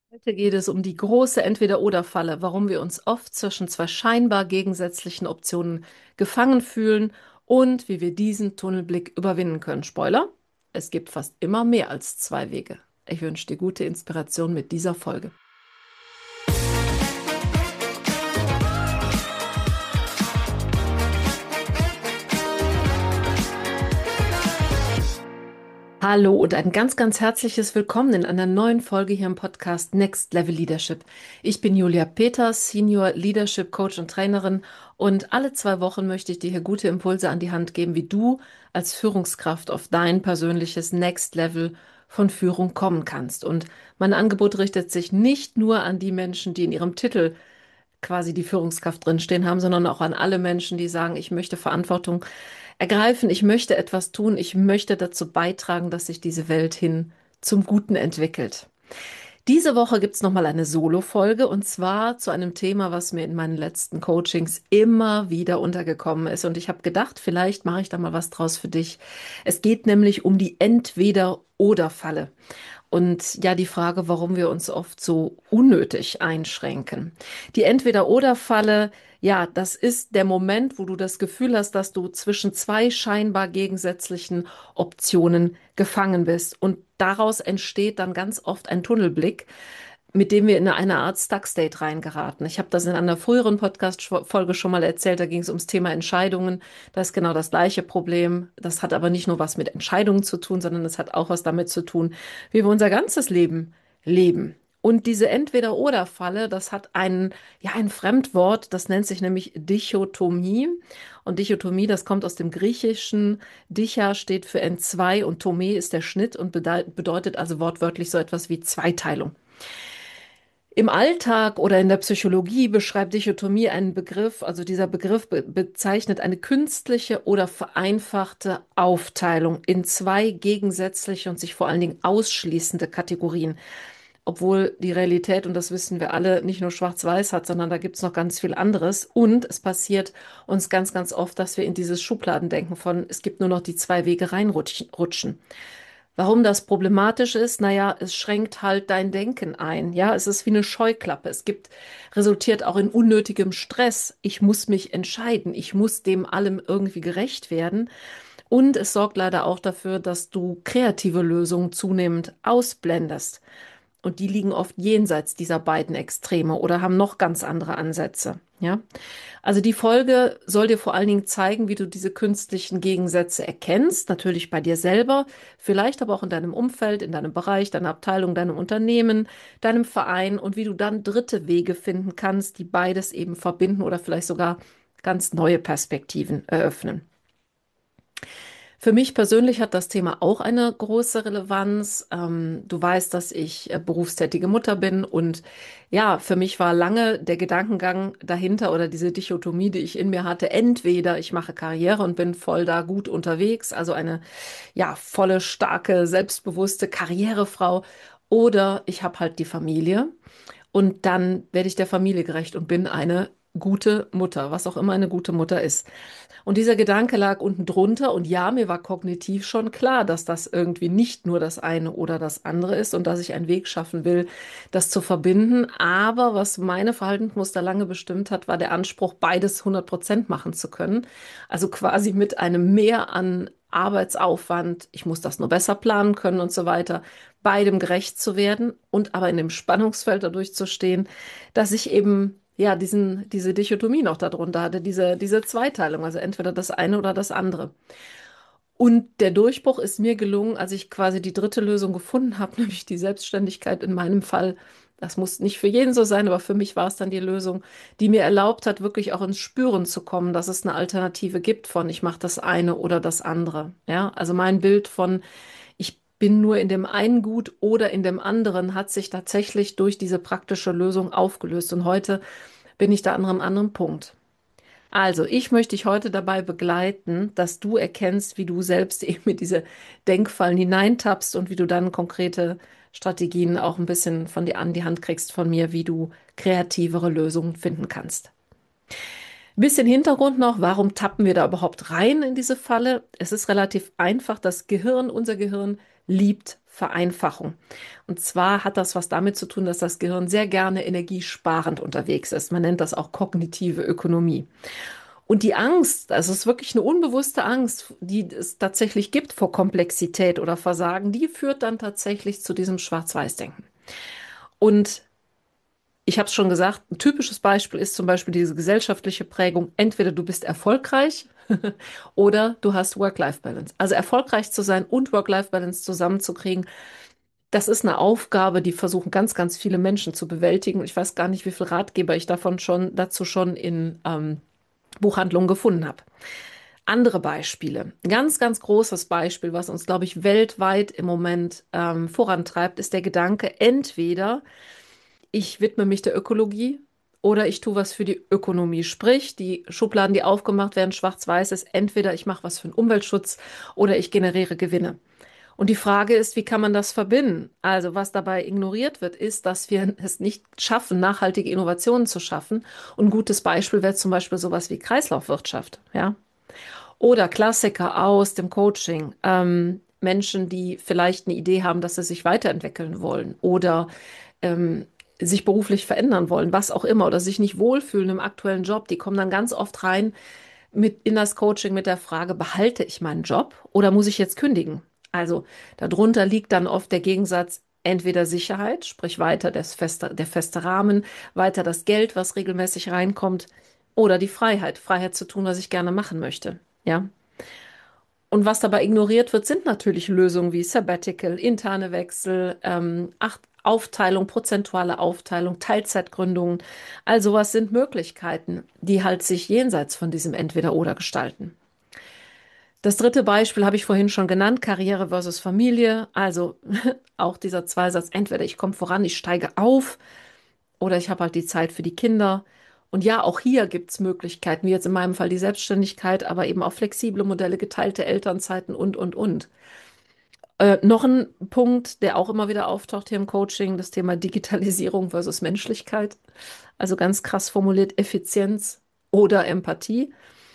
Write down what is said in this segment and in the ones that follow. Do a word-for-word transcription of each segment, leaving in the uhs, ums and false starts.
Heute geht es um die große Entweder-oder-Falle, warum wir uns oft zwischen zwei scheinbar gegensätzlichen Optionen gefangen fühlen und wie wir diesen Tunnelblick überwinden können. Spoiler, es gibt fast immer mehr als zwei Wege. Ich wünsche dir gute Inspiration mit dieser Folge. Hallo und ein ganz, ganz herzliches Willkommen in einer neuen Folge hier im Podcast Next Level Leadership. Ich bin Julia Peters, Senior Leadership Coach und Trainerin, und alle zwei Wochen möchte ich dir hier gute Impulse an die Hand geben, wie du als Führungskraft auf dein persönliches Next Level von Führung kommen kannst. Und mein Angebot richtet sich nicht nur an die Menschen, die in ihrem Titel quasi die Führungskraft drinstehen haben, sondern auch an alle Menschen, die sagen, ich möchte Verantwortung ergreifen, ich möchte etwas tun, ich möchte dazu beitragen, dass sich diese Welt hin zum Guten entwickelt. Diese Woche gibt es nochmal eine Solo-Folge, und zwar zu einem Thema, was mir in meinen letzten Coachings immer wieder untergekommen ist. Und ich habe gedacht, vielleicht mache ich da mal was draus für dich. Es geht nämlich um die Entweder-oder-Falle. Und ja, die Frage, warum wir uns oft so unnötig einschränken. Die Entweder-oder-Falle, ja, das ist der Moment, wo du das Gefühl hast, dass du zwischen zwei scheinbar gegensätzlichen Optionen gefangen bist. Und daraus entsteht dann ganz oft ein Tunnelblick, mit dem wir in eine Art Stuck-State reingeraten. Ich habe das in einer früheren Podcast-Folge schon mal erzählt, da ging es ums Thema Entscheidungen. Da ist genau das gleiche Problem. Das hat aber nicht nur was mit Entscheidungen zu tun, sondern es hat auch was damit zu tun, wie wir unser ganzes Leben leben. Und diese Entweder-oder-Falle, das hat ein, ja, ein Fremdwort, das nennt sich nämlich Dichotomie. Und Dichotomie, das kommt aus dem Griechischen. Dicha steht für entzwei und Tome ist der Schnitt und bedeutet also wortwörtlich so etwas wie Zweiteilung. Im Alltag oder in der Psychologie beschreibt Dichotomie einen Begriff, also dieser Begriff be bezeichnet eine künstliche oder vereinfachte Aufteilung in zwei gegensätzliche und sich vor allen Dingen ausschließende Kategorien. Obwohl die Realität, und das wissen wir alle, nicht nur schwarz-weiß hat, sondern da gibt es noch ganz viel anderes. Und es passiert uns ganz, ganz oft, dass wir in dieses Schubladendenken von, es gibt nur noch die zwei Wege reinrutschen. Warum das problematisch ist? Naja, es schränkt halt dein Denken ein. Ja, es ist wie eine Scheuklappe. Es gibt, resultiert auch in unnötigem Stress. Ich muss mich entscheiden. Ich muss dem allem irgendwie gerecht werden. Und es sorgt leider auch dafür, dass du kreative Lösungen zunehmend ausblendest. Und die liegen oft jenseits dieser beiden Extreme oder haben noch ganz andere Ansätze. Ja, also die Folge soll dir vor allen Dingen zeigen, wie du diese künstlichen Gegensätze erkennst, natürlich bei dir selber, vielleicht aber auch in deinem Umfeld, in deinem Bereich, deiner Abteilung, deinem Unternehmen, deinem Verein, und wie du dann dritte Wege finden kannst, die beides eben verbinden oder vielleicht sogar ganz neue Perspektiven eröffnen. Für mich persönlich hat das Thema auch eine große Relevanz. Ähm, du weißt, dass ich äh, berufstätige Mutter bin, und ja, für mich war lange der Gedankengang dahinter oder diese Dichotomie, die ich in mir hatte, entweder ich mache Karriere und bin voll da gut unterwegs, also eine ja volle, starke, selbstbewusste Karrierefrau, oder ich habe halt die Familie. Und dann werde ich der Familie gerecht und bin eine gute Mutter, was auch immer eine gute Mutter ist. Und dieser Gedanke lag unten drunter, und ja, mir war kognitiv schon klar, dass das irgendwie nicht nur das eine oder das andere ist und dass ich einen Weg schaffen will, das zu verbinden. Aber was meine Verhaltensmuster lange bestimmt hat, war der Anspruch, beides hundert Prozent machen zu können. Also quasi mit einem Mehr an Arbeitsaufwand, ich muss das nur besser planen können und so weiter, beidem gerecht zu werden und aber in dem Spannungsfeld dadurch zu stehen, dass ich eben ja diesen, diese Dichotomie noch darunter hatte, diese, diese Zweiteilung, also entweder das eine oder das andere. Und der Durchbruch ist mir gelungen, als ich quasi die dritte Lösung gefunden habe, nämlich die Selbstständigkeit in meinem Fall. Das muss nicht für jeden so sein, aber für mich war es dann die Lösung, die mir erlaubt hat, wirklich auch ins Spüren zu kommen, dass es eine Alternative gibt von ich mache das eine oder das andere. Ja, also mein Bild von ich bin nur in dem einen gut oder in dem anderen hat sich tatsächlich durch diese praktische Lösung aufgelöst. Und heute bin ich da an einem anderen Punkt. Also, ich möchte dich heute dabei begleiten, dass du erkennst, wie du selbst eben in diese Denkfallen hineintappst und wie du dann konkrete Strategien auch ein bisschen von dir an die Hand kriegst von mir, wie du kreativere Lösungen finden kannst. Ein bisschen Hintergrund noch, warum tappen wir da überhaupt rein in diese Falle? Es ist relativ einfach. Das Gehirn, unser Gehirn liebt Vereinfachung. Und zwar hat das was damit zu tun, dass das Gehirn sehr gerne energiesparend unterwegs ist. Man nennt das auch kognitive Ökonomie. Und die Angst, also es ist wirklich eine unbewusste Angst, die es tatsächlich gibt vor Komplexität oder Versagen, die führt dann tatsächlich zu diesem Schwarz-Weiß-Denken. Und ich habe es schon gesagt, ein typisches Beispiel ist zum Beispiel diese gesellschaftliche Prägung. Entweder du bist erfolgreich oder du hast Work-Life-Balance. Also erfolgreich zu sein und Work-Life-Balance zusammenzukriegen, das ist eine Aufgabe, die versuchen ganz, ganz viele Menschen zu bewältigen. Ich weiß gar nicht, wie viele Ratgeber ich davon schon, dazu schon in ähm, Buchhandlungen gefunden habe. Andere Beispiele. Ein ganz, ganz großes Beispiel, was uns, glaube ich, weltweit im Moment ähm, vorantreibt, ist der Gedanke, entweder ich widme mich der Ökologie oder ich tue was für die Ökonomie. Sprich, die Schubladen, die aufgemacht werden, schwarz-weiß ist, entweder ich mache was für den Umweltschutz oder ich generiere Gewinne. Und die Frage ist, wie kann man das verbinden? Also was dabei ignoriert wird, ist, dass wir es nicht schaffen, nachhaltige Innovationen zu schaffen. Und ein gutes Beispiel wäre zum Beispiel sowas wie Kreislaufwirtschaft, ja? Oder Klassiker aus dem Coaching. Ähm, Menschen, die vielleicht eine Idee haben, dass sie sich weiterentwickeln wollen oder ähm, sich beruflich verändern wollen, was auch immer, oder sich nicht wohlfühlen im aktuellen Job, die kommen dann ganz oft rein mit in das Coaching mit der Frage, behalte ich meinen Job oder muss ich jetzt kündigen? Also darunter liegt dann oft der Gegensatz, entweder Sicherheit, sprich weiter das feste, der feste Rahmen, weiter das Geld, was regelmäßig reinkommt, oder die Freiheit, Freiheit zu tun, was ich gerne machen möchte. Ja. Und was dabei ignoriert wird, sind natürlich Lösungen wie Sabbatical, interne Wechsel, ähm, Acht Aufteilung, prozentuale Aufteilung, Teilzeitgründungen. All sowas sind Möglichkeiten, die halt sich jenseits von diesem Entweder-Oder gestalten. Das dritte Beispiel habe ich vorhin schon genannt, Karriere versus Familie. Also auch dieser Zweisatz, entweder ich komme voran, ich steige auf oder ich habe halt die Zeit für die Kinder. Und ja, auch hier gibt es Möglichkeiten, wie jetzt in meinem Fall die Selbstständigkeit, aber eben auch flexible Modelle, geteilte Elternzeiten und, und, und. Äh, noch ein Punkt, der auch immer wieder auftaucht hier im Coaching, das Thema Digitalisierung versus Menschlichkeit. Also ganz krass formuliert Effizienz oder Empathie.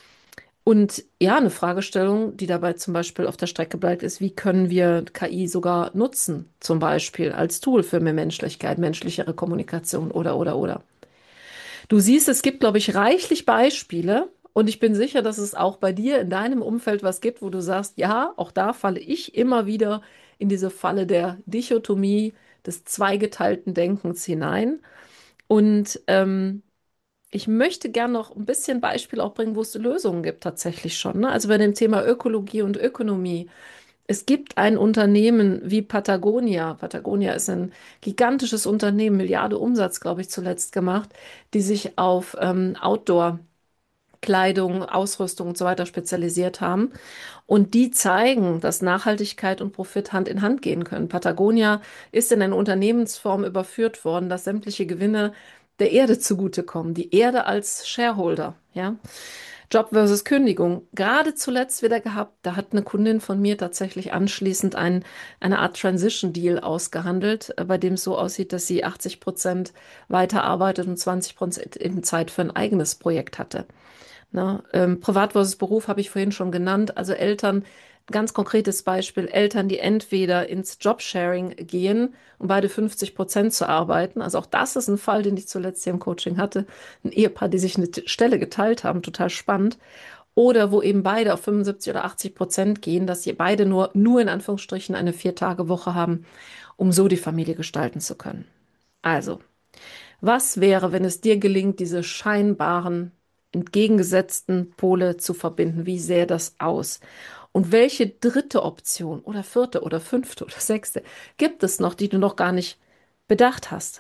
Und ja, eine Fragestellung, die dabei zum Beispiel auf der Strecke bleibt, ist, wie können wir K I sogar nutzen, zum Beispiel als Tool für mehr Menschlichkeit, menschlichere Kommunikation oder, oder, oder. Du siehst, es gibt, glaube ich, reichlich Beispiele und ich bin sicher, dass es auch bei dir in deinem Umfeld was gibt, wo du sagst, ja, auch da falle ich immer wieder in diese Falle der Dichotomie, des zweigeteilten Denkens hinein. Und ähm, ich möchte gern noch ein bisschen Beispiel auch bringen, wo es Lösungen gibt tatsächlich schon. Ne? Also bei dem Thema Ökologie und Ökonomie. Es gibt ein Unternehmen wie Patagonia. Patagonia ist ein gigantisches Unternehmen, Milliarde Umsatz, glaube ich, zuletzt gemacht, die sich auf ähm, Outdoor-Kleidung, Ausrüstung und so weiter spezialisiert haben. Und die zeigen, dass Nachhaltigkeit und Profit Hand in Hand gehen können. Patagonia ist in eine Unternehmensform überführt worden, dass sämtliche Gewinne der Erde zugutekommen. Die Erde als Shareholder, ja. Job versus Kündigung. Gerade zuletzt wieder gehabt, da hat eine Kundin von mir tatsächlich anschließend ein, eine Art Transition Deal ausgehandelt, äh, bei dem es so aussieht, dass sie achtzig Prozent weiterarbeitet und zwanzig Prozent eben Zeit für ein eigenes Projekt hatte. Na, ähm, Privat versus Beruf habe ich vorhin schon genannt. Also Eltern, ganz konkretes Beispiel, Eltern, die entweder ins Jobsharing gehen, um beide fünfzig Prozent zu arbeiten. Also auch das ist ein Fall, den ich zuletzt hier im Coaching hatte. Ein Ehepaar, die sich eine T- Stelle geteilt haben, total spannend. Oder wo eben beide auf fünfundsiebzig oder achtzig Prozent gehen, dass sie beide nur, nur in Anführungsstrichen eine Vier-Tage-Woche haben, um so die Familie gestalten zu können. Also, was wäre, wenn es dir gelingt, diese scheinbaren entgegengesetzten Pole zu verbinden? Wie sähe das aus? Und welche dritte Option oder vierte oder fünfte oder sechste gibt es noch, die du noch gar nicht bedacht hast?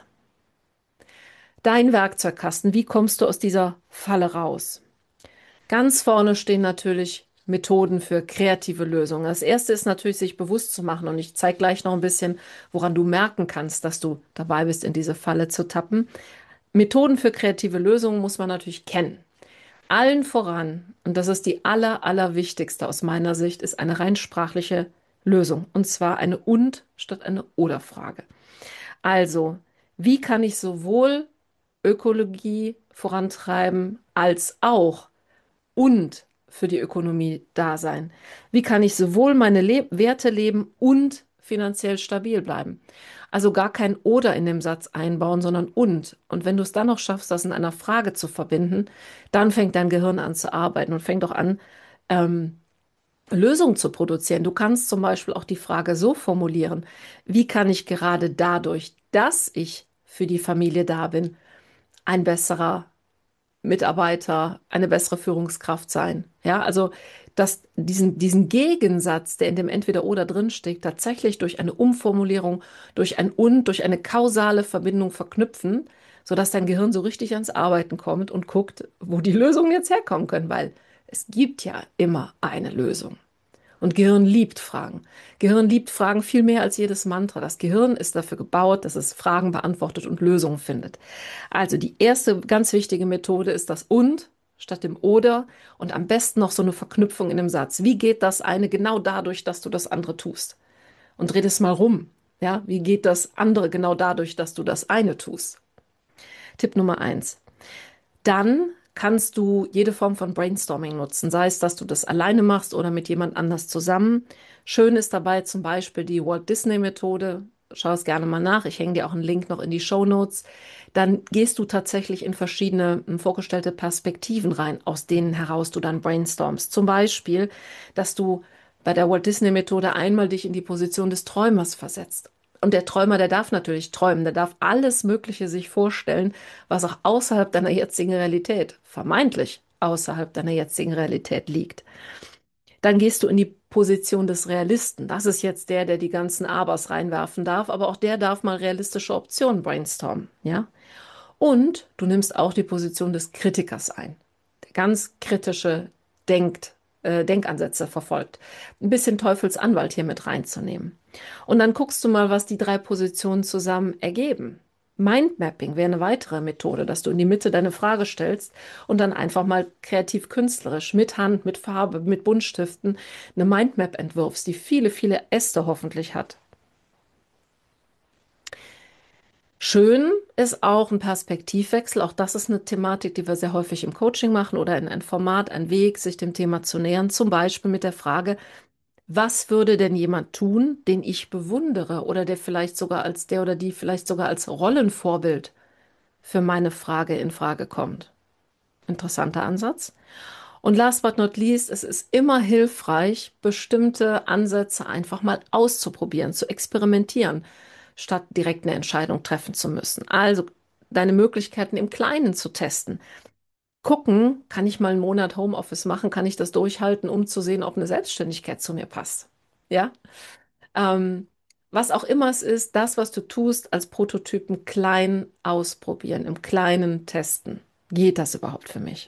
Dein Werkzeugkasten, wie kommst du aus dieser Falle raus? Ganz vorne stehen natürlich Methoden für kreative Lösungen. Das erste ist natürlich, sich bewusst zu machen. Und ich zeige gleich noch ein bisschen, woran du merken kannst, dass du dabei bist, in diese Falle zu tappen. Methoden für kreative Lösungen muss man natürlich kennen. Allen voran, und das ist die aller, allerwichtigste aus meiner Sicht, ist eine rein sprachliche Lösung. Und zwar eine Und statt eine Oder-Frage. Also, wie kann ich sowohl Ökologie vorantreiben als auch und für die Ökonomie da sein? Wie kann ich sowohl meine Le Werte leben und finanziell stabil bleiben. Also gar kein oder in dem Satz einbauen, sondern und. Und wenn du es dann noch schaffst, das in einer Frage zu verbinden, dann fängt dein Gehirn an zu arbeiten und fängt auch an, ähm, Lösungen zu produzieren. Du kannst zum Beispiel auch die Frage so formulieren: Wie kann ich gerade dadurch, dass ich für die Familie da bin, ein besserer Mitarbeiter, eine bessere Führungskraft sein? Ja, also dass diesen, diesen Gegensatz, der in dem Entweder-Oder drinsteckt, tatsächlich durch eine Umformulierung, durch ein Und, durch eine kausale Verbindung verknüpfen, sodass dein Gehirn so richtig ans Arbeiten kommt und guckt, wo die Lösungen jetzt herkommen können, weil es gibt ja immer eine Lösung. Und Gehirn liebt Fragen. Gehirn liebt Fragen viel mehr als jedes Mantra. Das Gehirn ist dafür gebaut, dass es Fragen beantwortet und Lösungen findet. Also die erste ganz wichtige Methode ist das Und statt dem Oder und am besten noch so eine Verknüpfung in dem Satz. Wie geht das eine genau dadurch, dass du das andere tust? Und dreh das mal rum. Ja, wie geht das andere genau dadurch, dass du das eine tust? Tipp Nummer eins. Dann kannst du jede Form von Brainstorming nutzen, sei es, dass du das alleine machst oder mit jemand anders zusammen. Schön ist dabei zum Beispiel die Walt Disney Methode. Schau es gerne mal nach. Ich hänge dir auch einen Link noch in die Show Notes. Dann gehst du tatsächlich in verschiedene m, vorgestellte Perspektiven rein, aus denen heraus du dann brainstormst. Zum Beispiel, dass du bei der Walt Disney Methode einmal dich in die Position des Träumers versetzt. Und der Träumer, der darf natürlich träumen, der darf alles Mögliche sich vorstellen, was auch außerhalb deiner jetzigen Realität, vermeintlich außerhalb deiner jetzigen Realität liegt. Dann gehst du in die Position des Realisten. Das ist jetzt der, der die ganzen Abers reinwerfen darf, aber auch der darf mal realistische Optionen brainstormen, ja? Und du nimmst auch die Position des Kritikers ein, der ganz kritische denkt, äh, Denkansätze verfolgt. Ein bisschen Teufelsanwalt hier mit reinzunehmen. Und dann guckst du mal, was die drei Positionen zusammen ergeben. Mindmapping wäre eine weitere Methode, dass du in die Mitte deine Frage stellst und dann einfach mal kreativ künstlerisch mit Hand, mit Farbe, mit Buntstiften eine Mindmap entwirfst, die viele, viele Äste hoffentlich hat. Schön ist auch ein Perspektivwechsel. Auch das ist eine Thematik, die wir sehr häufig im Coaching machen oder in ein Format, ein Weg, sich dem Thema zu nähern. Zum Beispiel mit der Frage: Was würde denn jemand tun, den ich bewundere oder der vielleicht sogar als der oder die vielleicht sogar als Rollenvorbild für meine Frage in Frage kommt? Interessanter Ansatz. Und last but not least, es ist immer hilfreich, bestimmte Ansätze einfach mal auszuprobieren, zu experimentieren, statt direkt eine Entscheidung treffen zu müssen. Also deine Möglichkeiten im Kleinen zu testen. Gucken, kann ich mal einen Monat Homeoffice machen, kann ich das durchhalten, um zu sehen, ob eine Selbstständigkeit zu mir passt. Ja? Ähm, was auch immer es ist, das, was du tust, als Prototypen klein ausprobieren, im Kleinen testen. Geht das überhaupt für mich?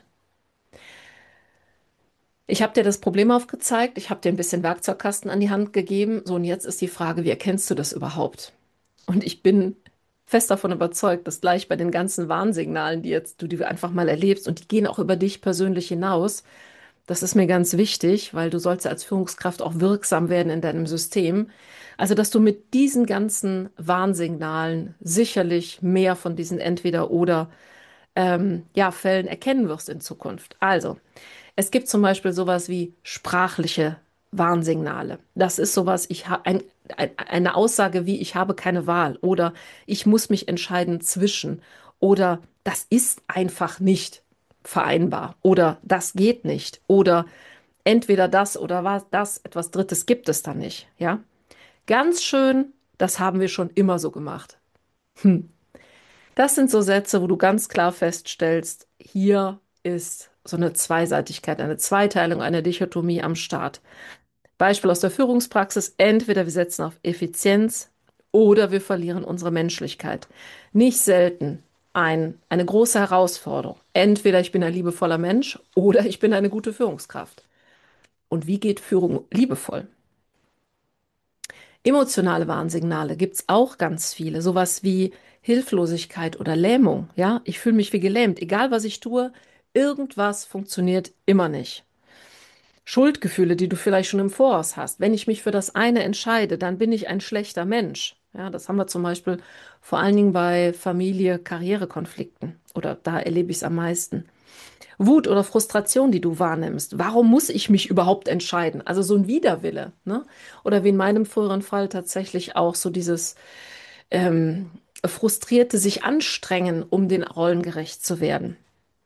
Ich habe dir das Problem aufgezeigt, ich habe dir ein bisschen Werkzeugkasten an die Hand gegeben. So, und jetzt ist die Frage, wie erkennst du das überhaupt? Und ich bin fest davon überzeugt, dass gleich bei den ganzen Warnsignalen, die jetzt du die einfach mal erlebst, und die gehen auch über dich persönlich hinaus, das ist mir ganz wichtig, weil du sollst ja als Führungskraft auch wirksam werden in deinem System. Also, dass du mit diesen ganzen Warnsignalen sicherlich mehr von diesen Entweder-oder ähm, ja, Fällen erkennen wirst in Zukunft. Also, es gibt zum Beispiel sowas wie sprachliche Warnsignale. Das ist sowas, ich habe ein, ein, eine Aussage wie: Ich habe keine Wahl oder ich muss mich entscheiden zwischen oder das ist einfach nicht vereinbar oder das geht nicht oder entweder das oder was das, etwas Drittes gibt es da nicht. Ja, ganz schön, das haben wir schon immer so gemacht. Hm. Das sind so Sätze, wo du ganz klar feststellst, hier ist so eine Zweiseitigkeit, eine Zweiteilung, eine Dichotomie am Start. Beispiel aus der Führungspraxis: Entweder wir setzen auf Effizienz oder wir verlieren unsere Menschlichkeit. Nicht selten ein, eine große Herausforderung. Entweder ich bin ein liebevoller Mensch oder ich bin eine gute Führungskraft. Und wie geht Führung liebevoll? Emotionale Warnsignale gibt es auch ganz viele. Sowas wie Hilflosigkeit oder Lähmung. Ja, ich fühle mich wie gelähmt. Egal was ich tue, irgendwas funktioniert immer nicht. Schuldgefühle, die du vielleicht schon im Voraus hast. Wenn ich mich für das eine entscheide, dann bin ich ein schlechter Mensch. Ja, das haben wir zum Beispiel vor allen Dingen bei Familie-Karrierekonflikten oder da erlebe ich es am meisten. Wut oder Frustration, die du wahrnimmst. Warum muss ich mich überhaupt entscheiden? Also so ein Widerwille, ne? Oder wie in meinem früheren Fall tatsächlich auch so dieses ähm, frustrierte sich anstrengen, um den Rollen gerecht zu werden.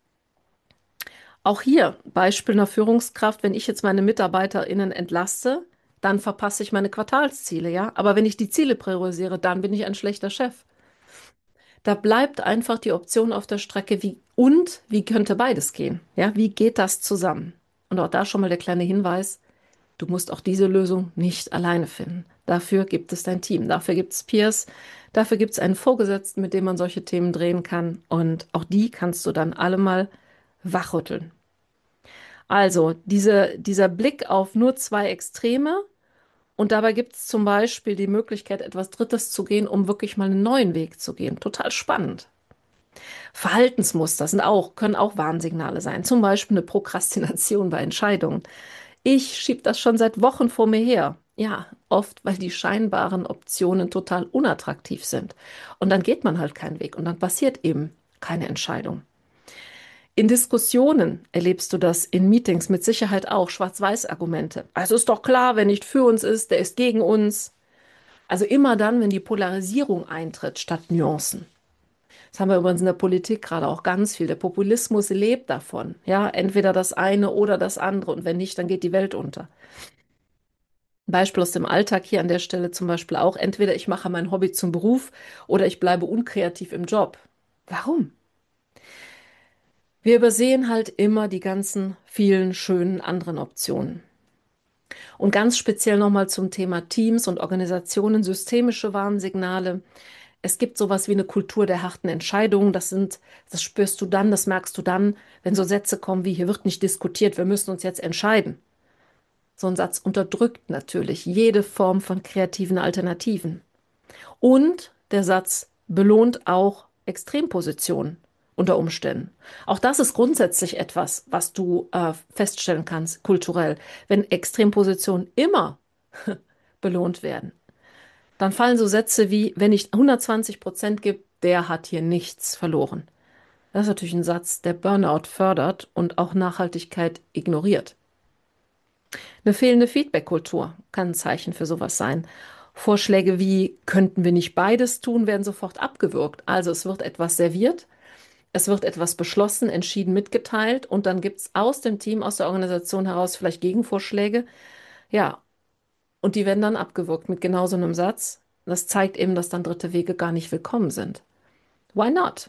Auch hier Beispiel einer Führungskraft, wenn ich jetzt meine MitarbeiterInnen entlaste, dann verpasse ich meine Quartalsziele, ja. Aber wenn ich die Ziele priorisiere, dann bin ich ein schlechter Chef. Da bleibt einfach die Option auf der Strecke, wie und wie könnte beides gehen? Ja, wie geht das zusammen? Und auch da schon mal der kleine Hinweis, du musst auch diese Lösung nicht alleine finden. Dafür gibt es dein Team, dafür gibt es Peers, dafür gibt es einen Vorgesetzten, mit dem man solche Themen drehen kann. Und auch die kannst du dann alle mal wachrütteln. Also diese, dieser Blick auf nur zwei Extreme und dabei gibt es zum Beispiel die Möglichkeit, etwas Drittes zu gehen, um wirklich mal einen neuen Weg zu gehen. Total spannend. Verhaltensmuster sind auch, können auch Warnsignale sein. Zum Beispiel eine Prokrastination bei Entscheidungen. Ich schiebe das schon seit Wochen vor mir her. Ja, oft, weil die scheinbaren Optionen total unattraktiv sind. Und dann geht man halt keinen Weg und dann passiert eben keine Entscheidung. In Diskussionen erlebst du das in Meetings mit Sicherheit auch, Schwarz-Weiß-Argumente. Also ist doch klar, wer nicht für uns ist, der ist gegen uns. Also immer dann, wenn die Polarisierung eintritt, statt Nuancen. Das haben wir übrigens in der Politik gerade auch ganz viel. Der Populismus lebt davon. Ja, entweder das eine oder das andere. Und wenn nicht, dann geht die Welt unter. Ein Beispiel aus dem Alltag hier an der Stelle zum Beispiel auch. Entweder ich mache mein Hobby zum Beruf oder ich bleibe unkreativ im Job. Warum? Wir übersehen halt immer die ganzen vielen schönen anderen Optionen. Und ganz speziell nochmal zum Thema Teams und Organisationen, systemische Warnsignale. Es gibt sowas wie eine Kultur der harten Entscheidungen. Das sind, das spürst du dann, das merkst du dann, wenn so Sätze kommen wie, hier wird nicht diskutiert, wir müssen uns jetzt entscheiden. So ein Satz unterdrückt natürlich jede Form von kreativen Alternativen. Und der Satz belohnt auch Extrempositionen unter Umständen. Auch das ist grundsätzlich etwas, was du äh, feststellen kannst, kulturell. Wenn Extrempositionen immer belohnt werden, dann fallen so Sätze wie, wenn ich hundertzwanzig Prozent gibt, der hat hier nichts verloren. Das ist natürlich ein Satz, der Burnout fördert und auch Nachhaltigkeit ignoriert. Eine fehlende Feedback-Kultur kann ein Zeichen für sowas sein. Vorschläge wie, könnten wir nicht beides tun, werden sofort abgewürgt. Also es wird etwas serviert, es wird etwas beschlossen, entschieden, mitgeteilt und dann gibt es aus dem Team, aus der Organisation heraus vielleicht Gegenvorschläge. Ja, und die werden dann abgewürgt mit genau so einem Satz. Das zeigt eben, dass dann dritte Wege gar nicht willkommen sind. Why not?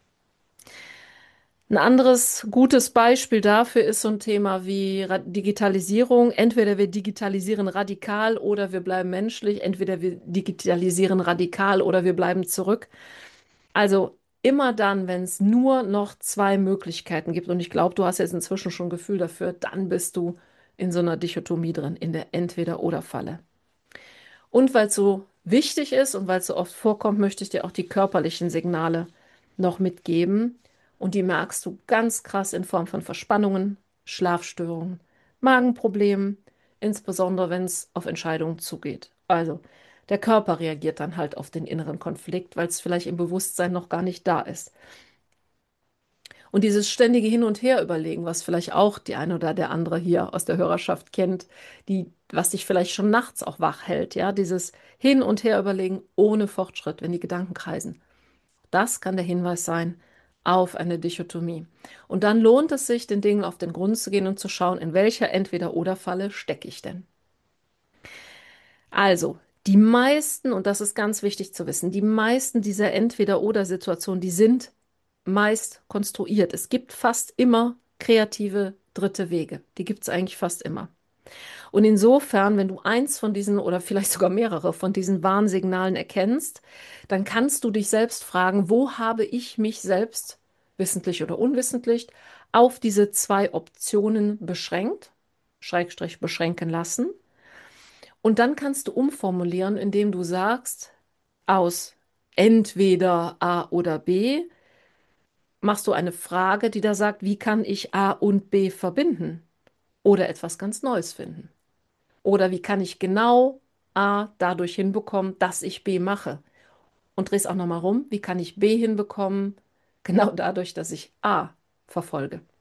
Ein anderes gutes Beispiel dafür ist so ein Thema wie Ra- Digitalisierung. Entweder wir digitalisieren radikal oder wir bleiben menschlich. Entweder wir digitalisieren radikal oder wir bleiben zurück. Also immer dann, wenn es nur noch zwei Möglichkeiten gibt, und ich glaube, du hast jetzt inzwischen schon ein Gefühl dafür, dann bist du in so einer Dichotomie drin, in der Entweder-oder-Falle. Und weil es so wichtig ist und weil es so oft vorkommt, möchte ich dir auch die körperlichen Signale noch mitgeben. Und die merkst du ganz krass in Form von Verspannungen, Schlafstörungen, Magenproblemen, insbesondere wenn es auf Entscheidungen zugeht. Also der Körper reagiert dann halt auf den inneren Konflikt, weil es vielleicht im Bewusstsein noch gar nicht da ist. Und dieses ständige Hin- und Her-Überlegen, was vielleicht auch die eine oder der andere hier aus der Hörerschaft kennt, die, was dich vielleicht schon nachts auch wach hält, ja, dieses Hin- und Her-Überlegen ohne Fortschritt, wenn die Gedanken kreisen. Das kann der Hinweis sein auf eine Dichotomie. Und dann lohnt es sich, den Dingen auf den Grund zu gehen und zu schauen, in welcher Entweder-oder-Falle stecke ich denn. Also, die meisten, und das ist ganz wichtig zu wissen, die meisten dieser Entweder-oder-Situationen, die sind meist konstruiert. Es gibt fast immer kreative dritte Wege. Die gibt es eigentlich fast immer. Und insofern, wenn du eins von diesen oder vielleicht sogar mehrere von diesen Warnsignalen erkennst, dann kannst du dich selbst fragen, wo habe ich mich selbst, wissentlich oder unwissentlich, auf diese zwei Optionen beschränkt, Schrägstrich beschränken lassen. Und dann kannst du umformulieren, indem du sagst, aus entweder A oder B machst du eine Frage, die da sagt, wie kann ich A und B verbinden oder etwas ganz Neues finden? Oder wie kann ich genau A dadurch hinbekommen, dass ich B mache? Und drehst auch nochmal rum, wie kann ich B hinbekommen, genau dadurch, dass ich A verfolge?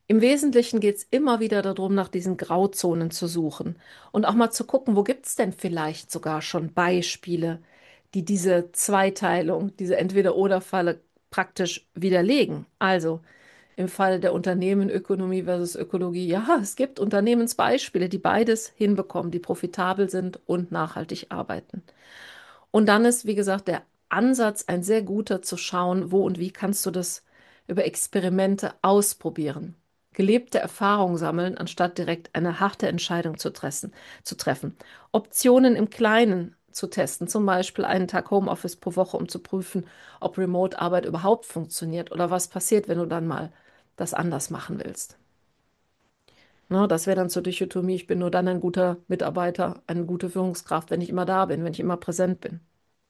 Im Wesentlichen geht es immer wieder darum, nach diesen Grauzonen zu suchen und auch mal zu gucken, wo gibt es denn vielleicht sogar schon Beispiele, die diese Zweiteilung, diese Entweder-oder-Falle praktisch widerlegen. Also im Fall der Unternehmenökonomie versus Ökologie, ja, es gibt Unternehmensbeispiele, die beides hinbekommen, die profitabel sind und nachhaltig arbeiten. Und dann ist, wie gesagt, der Ansatz ein sehr guter zu schauen, wo und wie kannst du das über Experimente ausprobieren. Gelebte Erfahrung sammeln, anstatt direkt eine harte Entscheidung zu treffen, zu treffen. Optionen im Kleinen zu testen, zum Beispiel einen Tag Homeoffice pro Woche, um zu prüfen, ob Remote-Arbeit überhaupt funktioniert oder was passiert, wenn du dann mal das anders machen willst. Na, das wäre dann zur Dichotomie, ich bin nur dann ein guter Mitarbeiter, eine gute Führungskraft, wenn ich immer da bin, wenn ich immer präsent bin.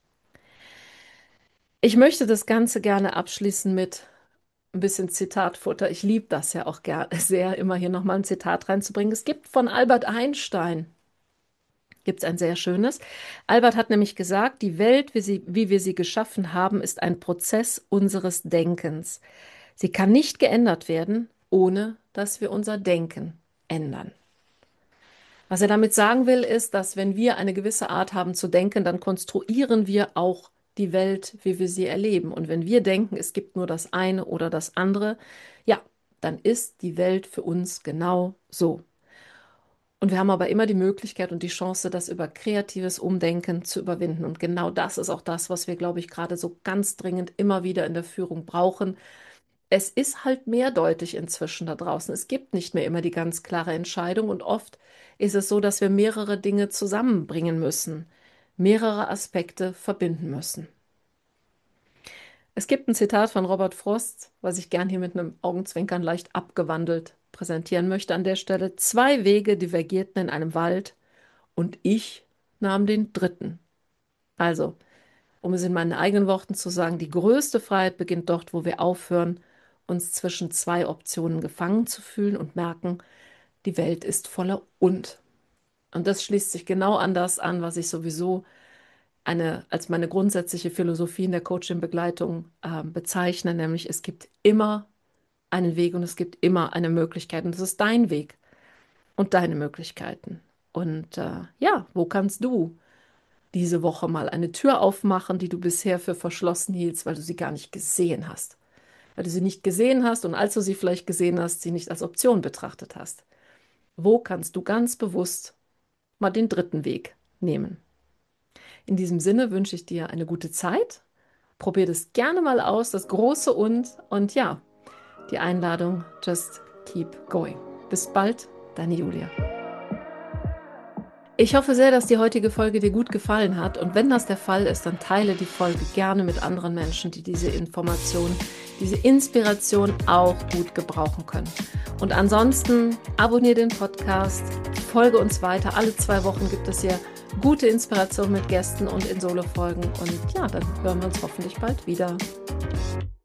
Ich möchte das Ganze gerne abschließen mit ein bisschen Zitatfutter. Ich liebe das ja auch gerne sehr, immer hier nochmal ein Zitat reinzubringen. Es gibt von Albert Einstein, gibt es ein sehr schönes. Albert hat nämlich gesagt, die Welt, wie sie, wie wir sie geschaffen haben, ist ein Prozess unseres Denkens. Sie kann nicht geändert werden, ohne dass wir unser Denken ändern. Was er damit sagen will, ist, dass wenn wir eine gewisse Art haben zu denken, dann konstruieren wir auch die Welt, wie wir sie erleben. Und wenn wir denken, es gibt nur das eine oder das andere, ja, dann ist die Welt für uns genau so. Und wir haben aber immer die Möglichkeit und die Chance, das über kreatives Umdenken zu überwinden. Und genau das ist auch das, was wir, glaube ich, gerade so ganz dringend immer wieder in der Führung brauchen. Es ist halt mehrdeutig inzwischen da draußen. Es gibt nicht mehr immer die ganz klare Entscheidung und oft ist es so, dass wir mehrere Dinge zusammenbringen müssen, mehrere Aspekte verbinden müssen. Es gibt ein Zitat von Robert Frost, was ich gern hier mit einem Augenzwinkern leicht abgewandelt präsentieren möchte an der Stelle. Zwei Wege divergierten in einem Wald und ich nahm den dritten. Also, um es in meinen eigenen Worten zu sagen, die größte Freiheit beginnt dort, wo wir aufhören, uns zwischen zwei Optionen gefangen zu fühlen und merken, die Welt ist voller und. Und das schließt sich genau an das an, was ich sowieso eine, als meine grundsätzliche Philosophie in der Coaching-Begleitung äh, bezeichne, nämlich es gibt immer einen Weg und es gibt immer eine Möglichkeit. Und das ist dein Weg und deine Möglichkeiten. Und äh, ja, wo kannst du diese Woche mal eine Tür aufmachen, die du bisher für verschlossen hieltst, weil du sie gar nicht gesehen hast? Weil du sie nicht gesehen hast und als du sie vielleicht gesehen hast, sie nicht als Option betrachtet hast. Wo kannst du ganz bewusst mal den dritten Weg nehmen? In diesem Sinne wünsche ich dir eine gute Zeit. Probier das gerne mal aus, das große Und. Und ja, die Einladung, just keep going. Bis bald, deine Julia. Ich hoffe sehr, dass die heutige Folge dir gut gefallen hat. Und wenn das der Fall ist, dann teile die Folge gerne mit anderen Menschen, die diese Information, diese Inspiration auch gut gebrauchen können. Und ansonsten abonniere den Podcast, folge uns weiter. Alle zwei Wochen gibt es hier gute Inspiration mit Gästen und in Solo-Folgen. Und ja, dann hören wir uns hoffentlich bald wieder.